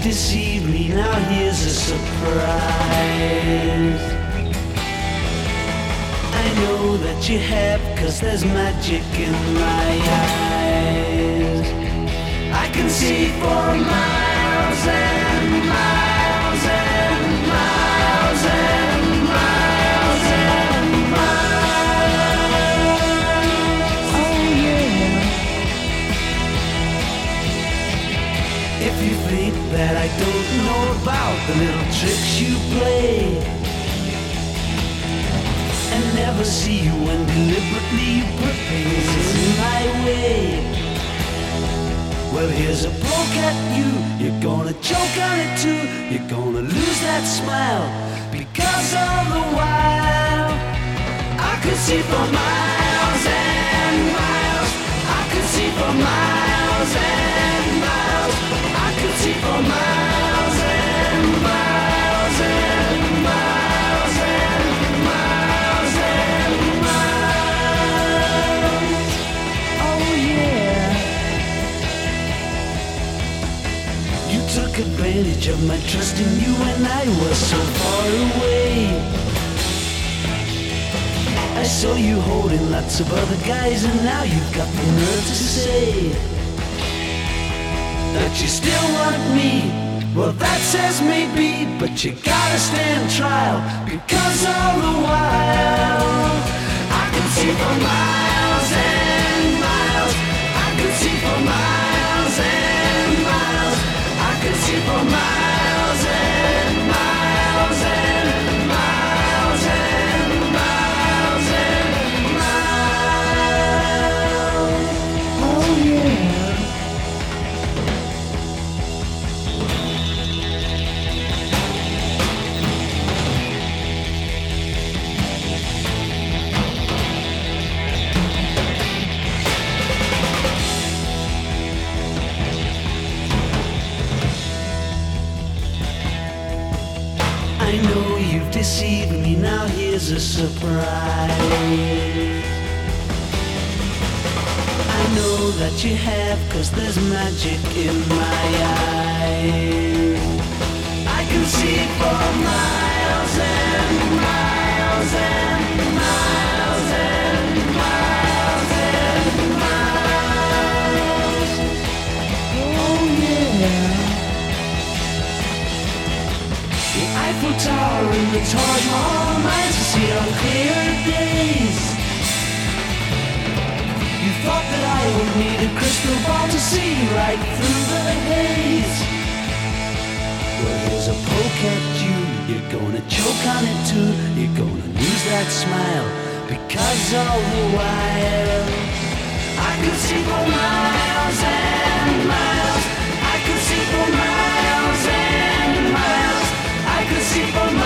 deceived me, now here's a surprise. I know that you have, 'cause there's magic in my eyes. I can see for miles and miles and miles and miles and miles. Oh yeah. If you think that I don't know about the little tricks you play and never see you when deliberately you put things in my way, well, here's a poke at you. You're gonna choke on it too. You're gonna lose that smile because all the while I could see for miles and miles. I could see for miles and miles. I could see for miles and miles and miles and miles and miles. Oh yeah. You took advantage of my trust in you when I was so far away. I saw you holding lots of other guys, and now you've got the nerve to say that you still want me. Well, that says maybe, but you gotta stand trial, because all the while I could see for miles and miles. I could see for miles and miles. I could see for miles and miles and miles and miles and miles. Oh yeah. I know you've deceived me, now here's a surprise. I know that you have, 'cause there's magic in my eyes. I can see for miles and miles and miles and miles and miles. Oh yeah. The Eiffel Tower and the Taj Mahal might see on clear days. You thought that I would need a crystal ball to see right through the haze. Well, here's a poke at you. You're gonna choke on it too. You're gonna lose that smile, because all the while I could see for miles and miles. I could see for miles and miles. I could see for